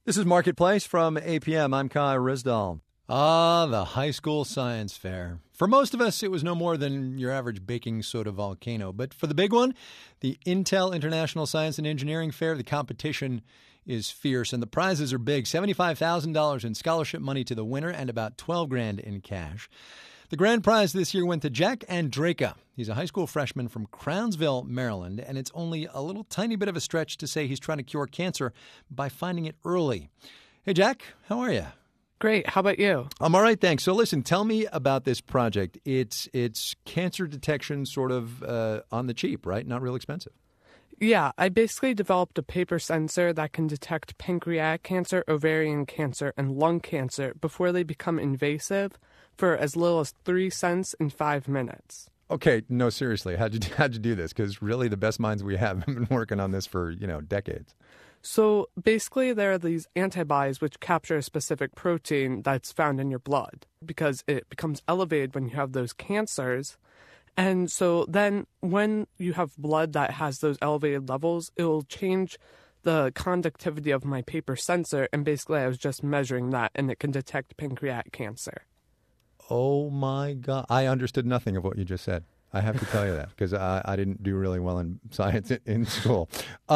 This is Marketplace from APM. I'm Kai Rizdal. Ah, the high school science fair. For most of us, it was no more than your average baking soda volcano. But for the big one, the Intel International Science and Engineering Fair, the competition is fierce and the prizes are big. $75,000 in scholarship money to the winner and about $12,000 in cash. The grand prize this year went to Jack Andraka. He's a high school freshman from Crownsville, Maryland, and it's only a little tiny bit of a stretch to say he's trying to cure cancer by finding it early. Hey, Jack, how are you? Great. How about you? I'm all right, thanks. So listen, tell me about this project. It's cancer detection sort of on the cheap, right? Not real expensive. Yeah, I basically developed a paper sensor that can detect pancreatic cancer, ovarian cancer, and lung cancer before they become invasive for as little as 3 cents in 5 minutes. Okay, no, seriously, how'd you do this? Because really the best minds we have been working on this for, decades. So basically there are these antibodies which capture a specific protein that's found in your blood because it becomes elevated when you have those cancers. And so then when you have blood that has those elevated levels, it will change the conductivity of my paper sensor. And basically I was just measuring that and it can detect pancreatic cancer. Oh, my God. I understood nothing of what you just said. I have to tell you that because I didn't do really well in science in school.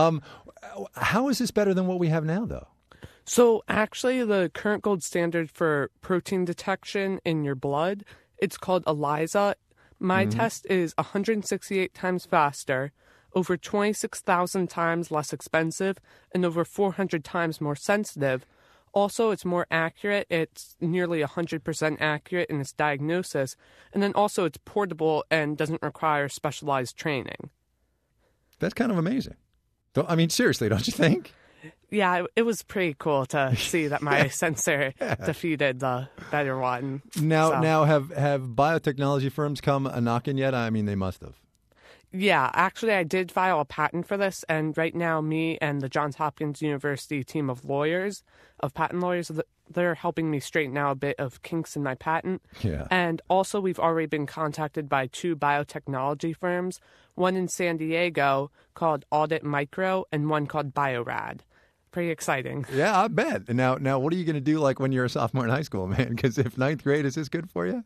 How is this better than what we have now, though? So actually, the current gold standard for protein detection in your blood, it's called ELISA. My test is 168 times faster, over 26,000 times less expensive, and over 400 times more sensitive. Also, it's more accurate. It's nearly 100% accurate in its diagnosis. And then also it's portable and doesn't require specialized training. That's kind of amazing. I mean, seriously, don't you think? Yeah, it was pretty cool to see that my sensor defeated the better one. Now, have biotechnology firms come a-knocking yet? I mean, they must have. Yeah, actually, I did file a patent for this, and right now, me and the Johns Hopkins University team of patent lawyers, they're helping me straighten out a bit of kinks in my patent. Yeah. And also, we've already been contacted by 2 biotechnology firms, one in San Diego called Audit Micro, and one called Biorad. Pretty exciting. Yeah, I bet. Now, what are you going to do like when you're a sophomore in high school, man? Because if 9th grade, is this good for you?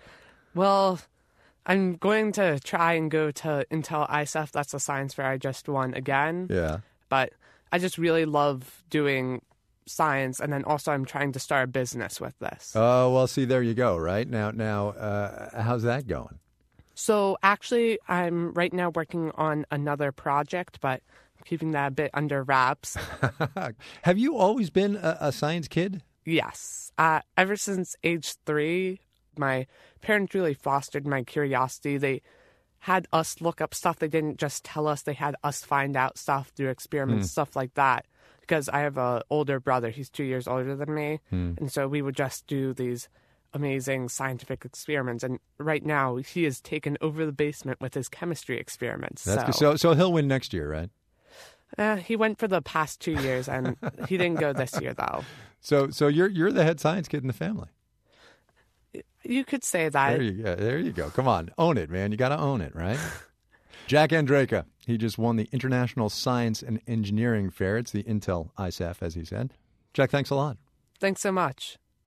Well, I'm going to try and go to Intel ISEF. That's the science fair I just won again. Yeah. But I just really love doing science, and then also I'm trying to start a business with this. Oh, well, see, there you go, right? Now, how's that going? So actually, I'm right now working on another project, but I'm keeping that a bit under wraps. Have you always been a science kid? Yes. Ever since age 3, my parents really fostered my curiosity. They had us look up stuff. They didn't just tell us. They had us find out stuff through experiments, stuff like that. Because I have an older brother. He's 2 years older than me. And so we would just do these amazing scientific experiments. And right now, he has taken over the basement with his chemistry experiments. That's good. So he'll win next year, right? He went for the past 2 years, and he didn't go this year, though. So you're the head science kid in the family. You could say that. There you go. Come on. Own it, man. You got to own it, right? Jack Andraka. He just won the International Science and Engineering Fair. It's the Intel ISEF, as he said. Jack, thanks a lot. Thanks so much.